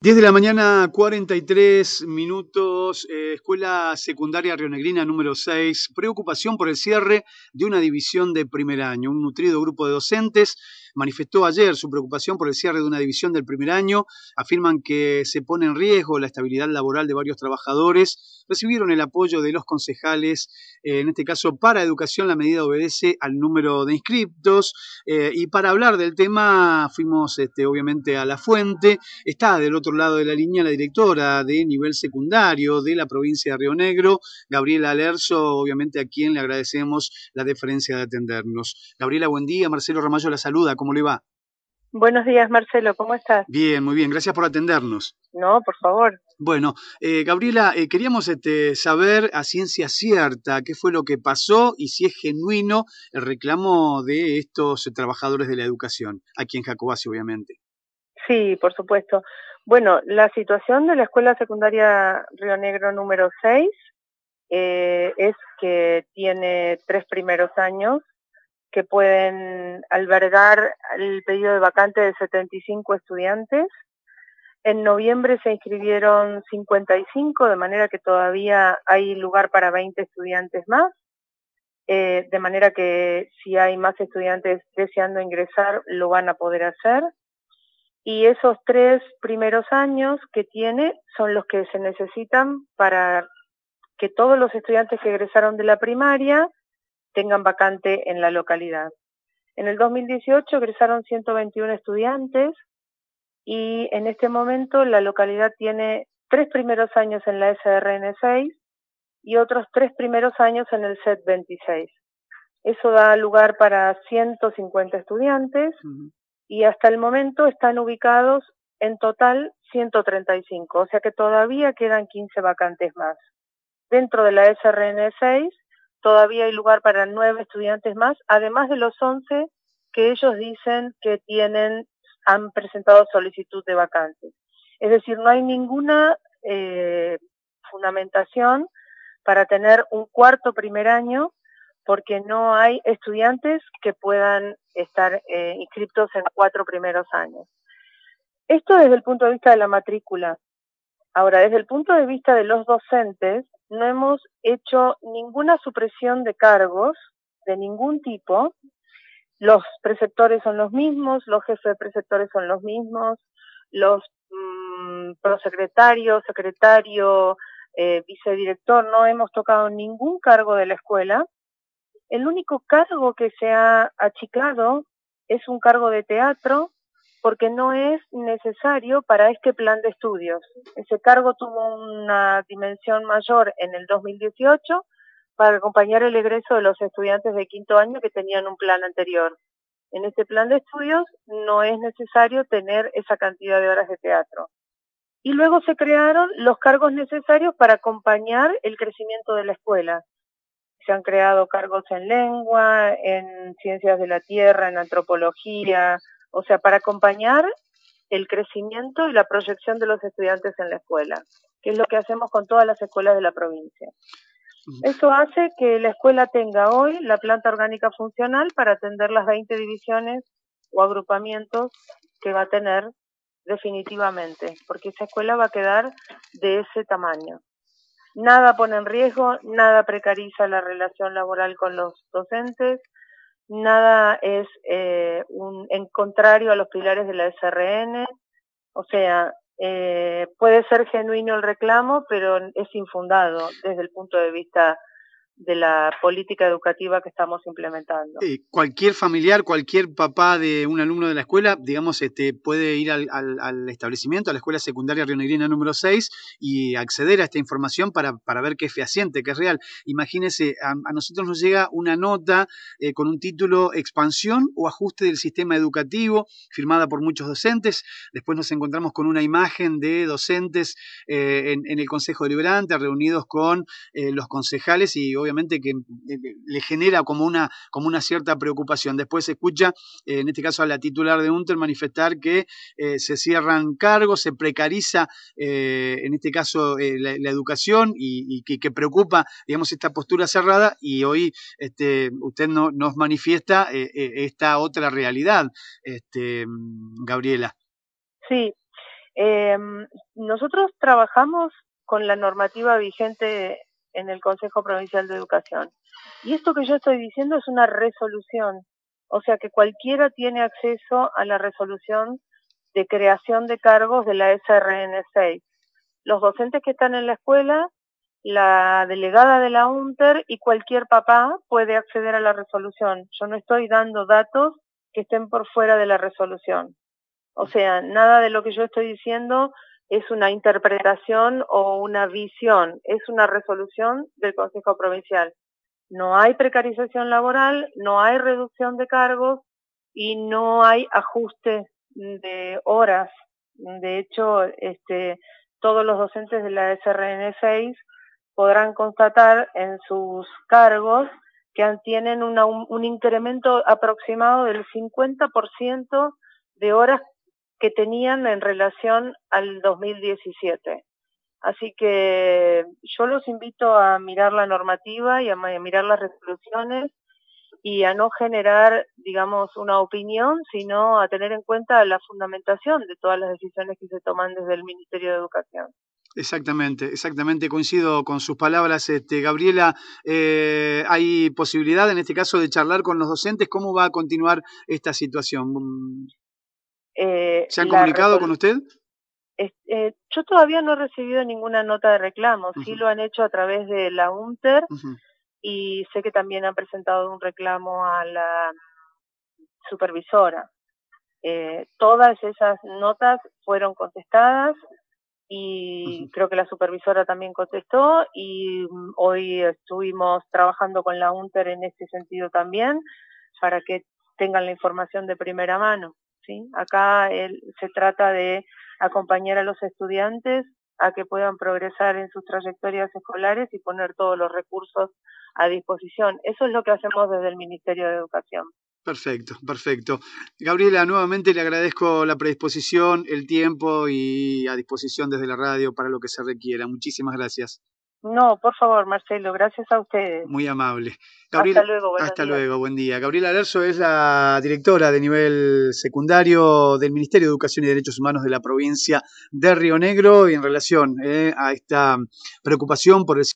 10 de la mañana, 43 minutos, Escuela Secundaria Rionegrina número 6, preocupación por el cierre de una división de primer año. Un nutrido grupo de docentes manifestó ayer su preocupación por el cierre de una división del primer año. Afirman que se pone en riesgo la estabilidad laboral de varios trabajadores. Recibieron el apoyo de los concejales, en este caso para educación. La medida obedece al número de inscriptos, y para hablar del tema fuimos obviamente a la fuente. Está del otro lado de la línea la directora de nivel secundario de la provincia de Río Negro, Gabriela Lerzo, obviamente a quien le agradecemos la deferencia de atendernos. Gabriela, buen día. Marcelo Ramallo la saluda. ¿Cómo le va? Buenos días, Marcelo. ¿Cómo estás? Bien, muy bien. Gracias por atendernos. No, por favor. Bueno, Gabriela, queríamos saber a ciencia cierta qué fue lo que pasó y si es genuino el reclamo de estos trabajadores de la educación, aquí en Jacobacci, obviamente. Sí, por supuesto. Bueno, la situación de la Escuela Secundaria Río Negro número 6 es que tiene 3 primeros años que pueden albergar el pedido de vacante de 75 estudiantes. En noviembre se inscribieron 55, de manera que todavía hay lugar para 20 estudiantes más. De manera que si hay más estudiantes deseando ingresar, lo van a poder hacer. Y esos 3 primeros años que tiene son los que se necesitan para que todos los estudiantes que egresaron de la primaria tengan vacante en la localidad. En el 2018 egresaron 121 estudiantes y en este momento la localidad tiene 3 primeros años en la SRN 6 y otros 3 primeros años en el SET 26. Eso da lugar para 150 estudiantes. Y hasta el momento están ubicados en total 135, o sea que todavía quedan 15 vacantes más. Dentro de la SRN 6 todavía hay lugar para 9 estudiantes más, además de los 11 que ellos dicen que han presentado solicitud de vacantes. Es decir, no hay ninguna fundamentación para tener un cuarto primer año, porque no hay estudiantes que puedan estar inscriptos en 4 primeros años. Esto desde el punto de vista de la matrícula. Ahora, desde el punto de vista de los docentes, no hemos hecho ninguna supresión de cargos de ningún tipo. Los preceptores son los mismos, los jefes de preceptores son los mismos, los prosecretarios, secretario, vicedirector, no hemos tocado ningún cargo de la escuela. El único cargo que se ha achicado es un cargo de teatro, porque no es necesario para este plan de estudios. Ese cargo tuvo una dimensión mayor en el 2018 para acompañar el egreso de los estudiantes de quinto año que tenían un plan anterior. En este plan de estudios no es necesario tener esa cantidad de horas de teatro. Y luego se crearon los cargos necesarios para acompañar el crecimiento de la escuela. Se han creado cargos en lengua, en ciencias de la tierra, en antropología, o sea, para acompañar el crecimiento y la proyección de los estudiantes en la escuela, que es lo que hacemos con todas las escuelas de la provincia. Eso hace que la escuela tenga hoy la planta orgánica funcional para atender las 20 divisiones o agrupamientos que va a tener definitivamente, porque esa escuela va a quedar de ese tamaño. Nada pone en riesgo, nada precariza la relación laboral con los docentes, nada es en contrario a los pilares de la SRN, o sea, puede ser genuino el reclamo, pero es infundado desde el punto de vista de la política educativa que estamos implementando. Cualquier familiar, cualquier papá de un alumno de la escuela, digamos, puede ir al establecimiento, a la Escuela Secundaria Rionegrina número 6 y acceder a esta información para ver que es fehaciente, que es real. Imagínese, a nosotros nos llega una nota con un título Expansión o ajuste del sistema educativo, firmada por muchos docentes. Después nos encontramos con una imagen de docentes en el Consejo Deliberante, reunidos con los concejales, y obviamente que le genera como una cierta preocupación. Después se escucha, en este caso a la titular de UNTER, manifestar que se cierran cargos, se precariza, en este caso, la educación y que preocupa, digamos, esta postura cerrada, y hoy usted nos manifiesta esta otra realidad, Gabriela. Sí, Nosotros trabajamos con la normativa vigente en el Consejo Provincial de Educación. Y esto que yo estoy diciendo es una resolución, o sea que cualquiera tiene acceso a la resolución de creación de cargos de la SRN 6. Los docentes que están en la escuela, la delegada de la UNTER y cualquier papá puede acceder a la resolución. Yo no estoy dando datos que estén por fuera de la resolución. O sea, nada de lo que yo estoy diciendo es una interpretación o una visión, es una resolución del Consejo Provincial. No hay precarización laboral, no hay reducción de cargos y no hay ajuste de horas. De hecho, todos los docentes de la SRN 6 podrán constatar en sus cargos que tienen un incremento aproximado del 50% de horas que tenían en relación al 2017. Así que yo los invito a mirar la normativa y a mirar las resoluciones y a no generar, digamos, una opinión, sino a tener en cuenta la fundamentación de todas las decisiones que se toman desde el Ministerio de Educación. Exactamente, coincido con sus palabras, Gabriela. ¿Hay posibilidad en este caso de charlar con los docentes? ¿Cómo va a continuar esta situación? ¿Se han comunicado con usted? Yo todavía no he recibido ninguna nota de reclamo, sí lo han hecho a través de la UNTER y sé que también han presentado un reclamo a la supervisora. Todas esas notas fueron contestadas y creo que la supervisora también contestó y hoy estuvimos trabajando con la UNTER en este sentido también para que tengan la información de primera mano. ¿Sí? Acá se trata de acompañar a los estudiantes a que puedan progresar en sus trayectorias escolares y poner todos los recursos a disposición. Eso es lo que hacemos desde el Ministerio de Educación. Perfecto. Gabriela, nuevamente le agradezco la predisposición, el tiempo y a disposición desde la radio para lo que se requiera. Muchísimas gracias. No, por favor, Marcelo, gracias a ustedes. Muy amable. Gabriela, hasta luego, buen día. Gabriela Lerzo es la directora de nivel secundario del Ministerio de Educación y Derechos Humanos de la provincia de Río Negro y en relación a esta preocupación por el